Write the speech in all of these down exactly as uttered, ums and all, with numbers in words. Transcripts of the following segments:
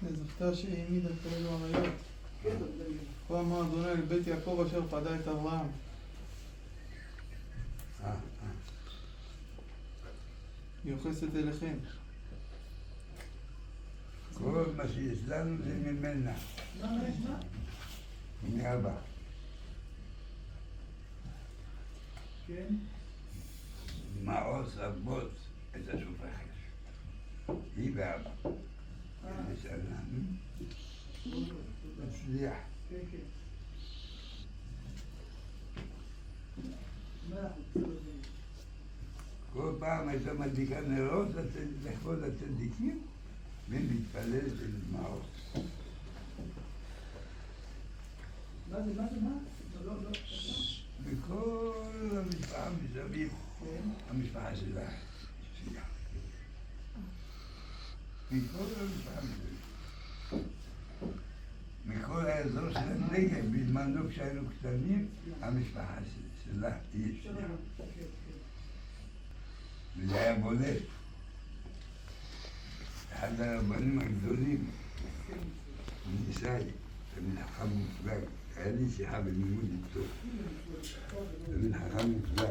וזכתה שהעמידה כאלו עריות. כה אמר אדוני לבית יעקב אשר פדה את אברהם. יוחסת אליכם. כל מה שיש לנו זה ממנה. מאבא. כן? מעוז אבות את השופכת. היא ואבא. ושלנו. מצליח. כן, כן. כל פעם הייתה מדליקה נרות לכבוד הצדיקים ומתפלל במעוז. מה זה, מה זה, מה? לא, לא, לא. וכל המשפחה מסביב, המשפחה שלה, שלה. מכל המשפחה מסביב. מכל האזור של הנגב, בזמנו כשהיינו קטנים, המשפחה שלה היא שלה. וזה היה בולט. אחד הרבנים הגדולים, ניסאי, תמיד חכם מופלג, היה לי שיחה בלימוד איתו. תמיד חכם מופלג.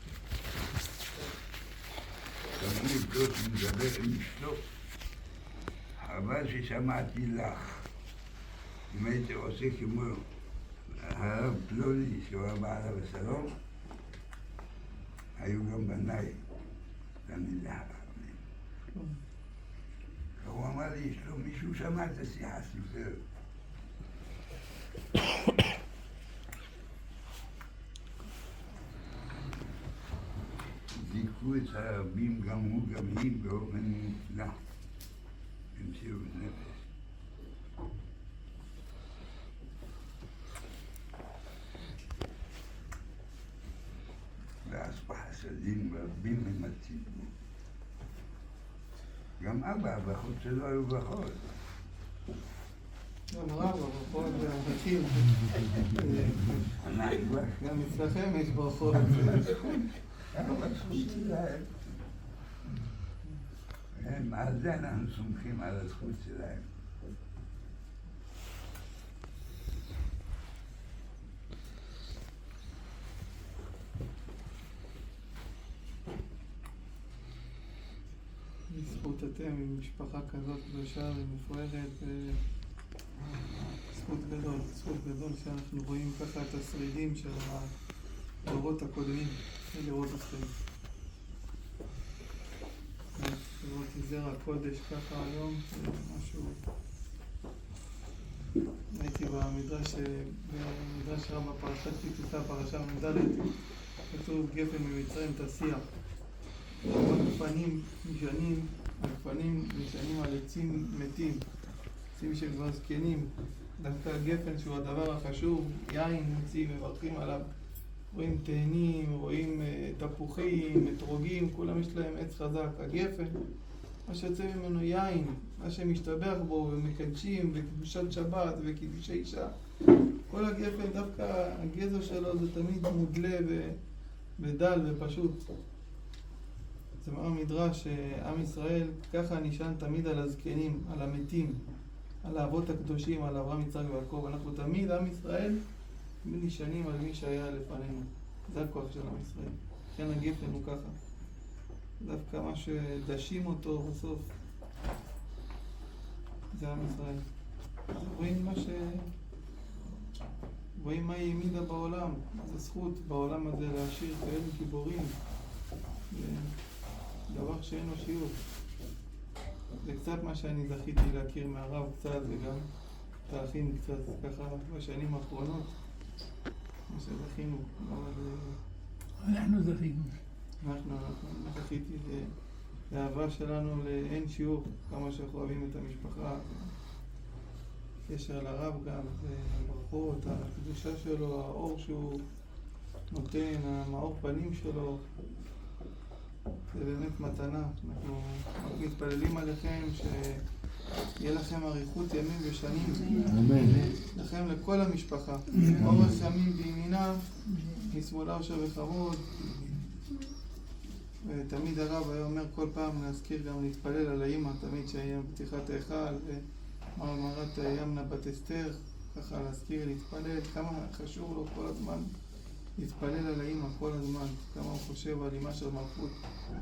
תמיד איתו שמדבר עם אשתו. חבל ששמעתי לך. אם הייתי עושה כמו הרב פלוני, שהוא הבא עליו השלום, היו גם בניי. תמיד לחכמים. הוא אמר לי, יש לו מישהו שמע את השיחה, סיפר. זיכו את הרבים, גם הוא, גם היא, באופן מופלא. במסירות נפש. ועשו חסדים רבים עם הציבור. גם אבא, הברכות שלו היו ברכות. גם רב, ברכות והמחים. גם אצלכם יש ברכות. על זה אנחנו סומכים על הזכות שלהם. בזכות אתם עם משפחה כזאת קדושה ומפוארת, זכות גדול, זכות גדול שאנחנו רואים ככה את השרידים של הדורות הקודמים, לראות אתכם. לראות זרע הקודש ככה היום, זה משהו... הייתי במדרש, במדרש רבה פרשת כי תישא, פרשה מ"ד, כתוב גפן ממצרים תסיע. הגפנים נשענים, הגפנים נשענים על עצים מתים, עצים שהם כבר זקנים. דווקא הגפן שהוא הדבר החשוב, יין מוצאים, מברכים עליו. רואים תאנים, רואים תפוחים, אתרוגים, כולם יש להם עץ חזק. הגפן, מה שיוצא ממנו יין, מה שמשתבח בו ומקדשים וקדושת שבת וקידושי אישה. כל הגפן, דווקא הגזר שלו זה תמיד מודלה ודל ופשוט. זה אומר מדרש שעם ישראל ככה נשען תמיד על הזקנים, על המתים, על האבות הקדושים, על אברהם, יצחק ויעקב. אנחנו תמיד, עם ישראל, נשענים על מי שהיה לפנינו. זה הכוח של עם ישראל. לכן הגפן הוא ככה. דווקא מה שדשים אותו בסוף, זה עם ישראל. רואים מה ש... רואים מה היא העמידה בעולם. זו זכות בעולם הזה להשאיר כאלו גיבורים. דבר שאין לו שיעור. זה קצת מה שאני זכיתי להכיר מהרב קצת, וגם את האחים קצת, ככה בשנים האחרונות, מה שזכינו. אנחנו זכינו. אנחנו, אנחנו זכיתי לאהבה שלנו לאין שיעור, כמה שאנחנו אוהבים את המשפחה. קשר לרב גם, הברכות, הקדושה שלו, האור שהוא נותן, המאור פנים שלו. זה באמת מתנה. אנחנו מתפללים עליכם שיהיה לכם אריכות ימים ושנים. אמן. לכם לכל המשפחה. אורך ימים בימינה, משמאלה אושר וכבוד. ותמיד הרב היה אומר כל פעם להזכיר גם להתפלל על האמא, תמיד שהיה פתיחת ההיכל, מערת ימנה בת אסתר, ככה להזכיר, להתפלל, כמה חשוב לו כל הזמן להתפלל על האמא כל הזמן, כמה הוא חושב על אמא של מלכות.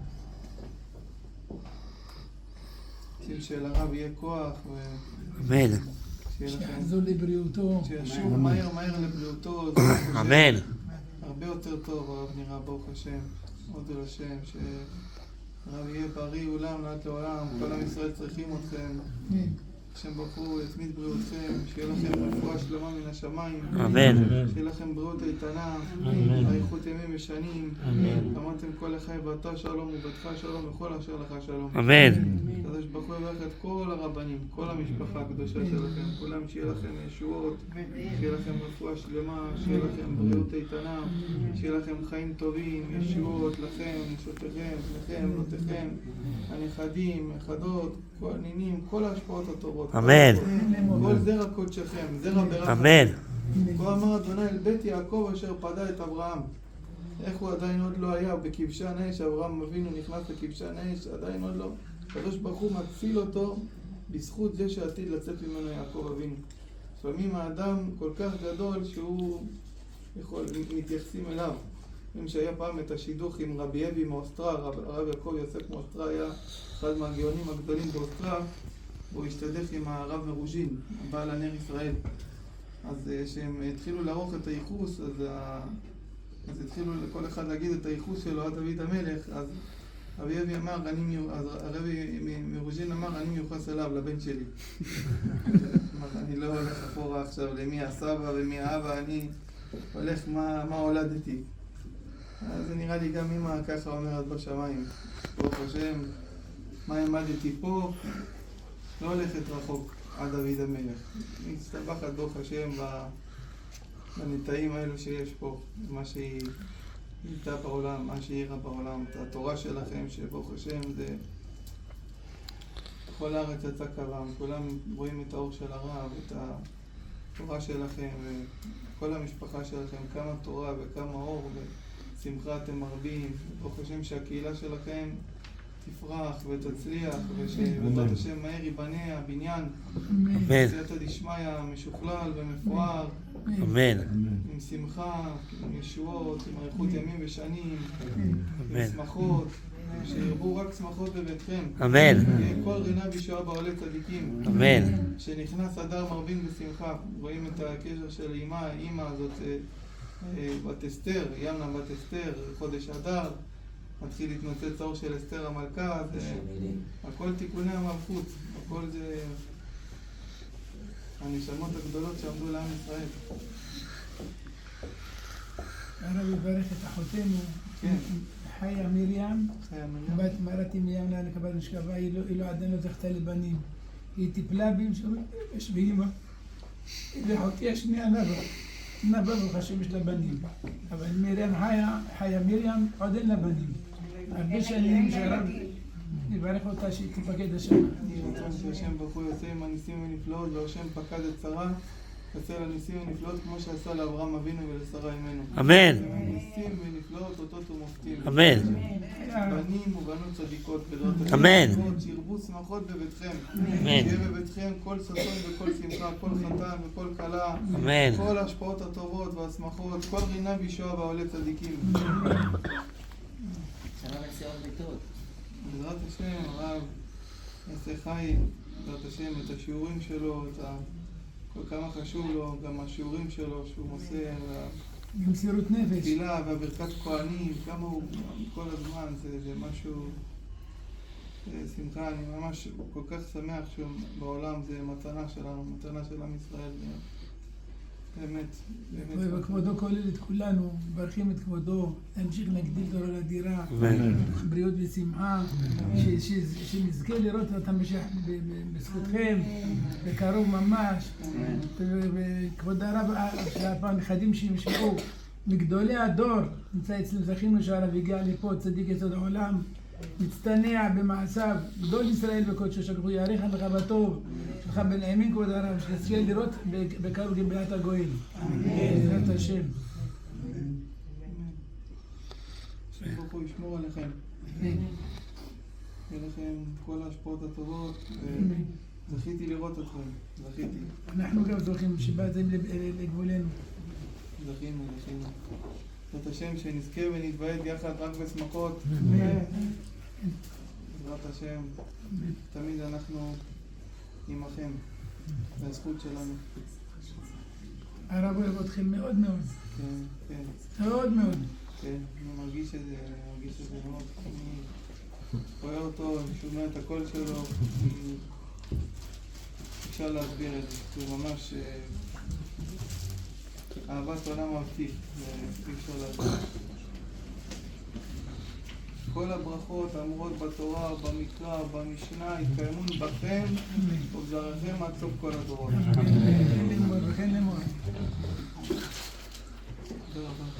רוצים שלרב יהיה כוח ו... אמן. שיחזור לבריאותו. שישוב מהר מהר לבריאותו. אמן. הרבה יותר טוב הרב נראה, ברוך השם, עוד אל השם, שהרב יהיה בריא עולם לעד לעולם, כל עם ישראל צריכים אתכם. השם ברוך הוא יתמיד בריאותכם, שיהיה לכם רפואה שלמה מן השמיים, אמן. שיהיה לכם בריאות איתנה, אריכות ימים ושנים, אמרתם כל החי ואתה שלום וביתך שלום וכל אשר לך שלום. אמן. הקדוש ברוך הוא יברך את כל הרבנים, כל המשפחה הקדושה שלכם, כולם שיהיה לכם ישועות, שיהיה לכם רפואה שלמה, שיהיה לכם בריאות איתנה, שיהיה לכם חיים טובים, ישועות לכם, נשותיכם, לכם, בנותיכם, הנכדים, נכדות, כל הנינים, כל ההשפעות הטובות. אמן. כל זרע קודשכם, זרע ברכה. אמן. כה אמר אדוני אל בית יעקב אשר פדה את אברהם. איך הוא עדיין עוד לא היה בכבשן האש, אברהם אבינו נכנס לכבשן האש, עדיין עוד לא. הקדוש ברוך הוא מציל אותו בזכות זה שעתיד לצאת ממנו יעקב אבינו. לפעמים האדם כל כך גדול שהוא יכול, מתייחסים אליו. אם שהיה פעם את השידוך עם רבי אבי מאוסטרה, רב, הרב יעקב יוסף מאוסטרה היה אחד מהגאונים הגדולים באוסטרה, והוא השתדך עם הרב מרוז'ין, בעל הנר ישראל. אז כשהם התחילו לערוך את הייחוס, אז, ה... אז התחילו לכל אחד להגיד את הייחוס שלו עד דוד המלך, אז רבי אבי אמר, אני מיו... אז הרבי מרוז'ין אמר, אני מיוחס אליו, לבן שלי. אני לא הולך אחורה עכשיו למי הסבא ומי האבא, אני הולך מה, מה הולדתי. אז זה נראה לי גם אמא ככה אומרת בשמיים, ברוך השם, מה העמדתי פה, לא הולכת רחוק עד דוד המלך. מצטבחת ברוך השם בנטעים האלו שיש פה, מה שהיא הייתה בעולם, מה שהיא עירה בעולם, את התורה שלכם שברוך השם זה כל הארץ יצא קרם, כולם רואים את האור של הרב, את התורה שלכם וכל המשפחה שלכם, כמה תורה וכמה אור ושמחה אתם מרבים, ברוך השם שהקהילה שלכם תפרח ותצליח ושבעזרת השם מהר ייבנה הבניין בסייעתא דשמיא משוכלל ומפואר, אמן. עם שמחה, עם ישועות, עם אריכות ימים ושנים, עם שמחות, שירבו רק שמחות בביתכם. אמן. כל רינה בישועה בעולי צדיקים. אמן. שנכנס אדר מרבין בשמחה. רואים את הקשר של אמא, אמא הזאת בת אסתר, ימנה בת אסתר, חודש אדר. מתחיל להתנוצץ האור של אסתר המלכה, זה הכל תיקוני המלכות, הכל זה הנשמות הגדולות שעמדו לעם ישראל. הרב יברך את אחותנו, חיה מרים, בת מרתי מימנה לקבל נשכבה, היא לא עדיין לא זכתה לבנים. היא טיפלה בי, יש באמא, ואחותי השנייה נבא, נבא ברוך השם יש לה בנים. אבל מרים חיה, חיה מרים עוד אין לה בנים. הרבה שנים שהרב יברך אותה שהיא תפקד השם. אני רוצה שהשם ברוך הוא יעשה עם הניסים ונפלאות, והשם פקד את שרה, יעשה לה ניסים ונפלאות כמו שעשה לאברהם אבינו ולשרה אמנו. אמן. ניסים ונפלאות אותות ומופתים. אמן. בנים ובנות צדיקות בעזרת השם. אמן. שירבו שמחות בביתכם. אמן. שיהיה בביתכם כל ששון וכל שמחה, כל חתן וכל כלה. אמן. כל ההשפעות הטובות והשמחות, כל רינה בישועה בעולי צדיקים. שנה נסיעות ביטות. בעזרת השם, הרב יעשה חיים, בעזרת השם, את השיעורים שלו, את ה... כל כמה חשוב לו, גם השיעורים שלו שהוא מוסר, במסירות נפש. התפילה והברכת כהנים, כמה הוא כל הזמן, זה, זה משהו, זה שמחה, אני ממש כל כך שמח שבעולם זה מתנה שלנו, מתנה של עם ישראל, באמת, באמת. וכבודו כולל את כולנו, מברכים את כבודו, להמשיך להגדיל תורה לדירה, בריאות ושמחה, שנזכה לראות אותם בזכותכם, בקרוב ממש, וכבוד הרב, הנכדים שימשכו, מגדולי הדור, נמצא אצלנו, זכינו שהרב הגיע לפה, צדיק יסוד העולם, מצטנע במעשיו, גדול ישראל וקודשו, שכחו יאריך לך בטוב, שלך בנעימים כבוד הרב, שנזכה לראות בקרוב גאולת הגויים. בעזרת השם. השם ברוך הוא ישמור עליכם. יהיה לכם כל ההשפעות הטובות, זכיתי לראות אתכם, זכיתי. אנחנו גם זוכים שבאתם לגבולנו. זכינו, זכינו. זאת השם שנזכה ונתוועד יחד רק בשמחות. אמן. בעזרת השם, תמיד אנחנו עמכם. זה הזכות שלנו. הרב אוהב אתכם מאוד מאוד. כן, כן. מאוד מאוד. כן, אני מרגיש את זה, אני מרגיש את זה מאוד. אני רואה אותו, אני שומע את הקול שלו. אפשר להסביר את זה. זה ממש אהבת עולם אמיתית. אי אפשר להסביר. כל הברכות האמורות בתורה, במקרא, במשנה, יתקיימון בכם ובזרעכם עד סוף כל הדורות. אין למור, אין למור. תודה רבה.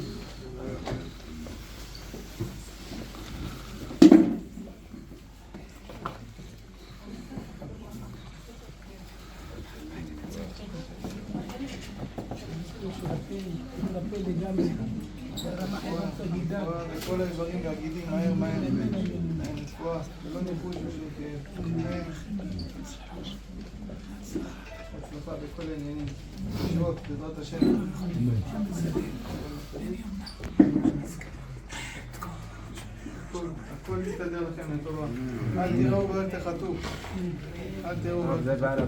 וכל האיברים והגידים מהר מהר נפואה ולא ניחוש ושום כאב. הצלחה בכל העניינים. שעות בעזרת השם. הכל יסתדר לכם לטובה. אל תראו ואל תחטאו. אל תראו ואל תחטאו.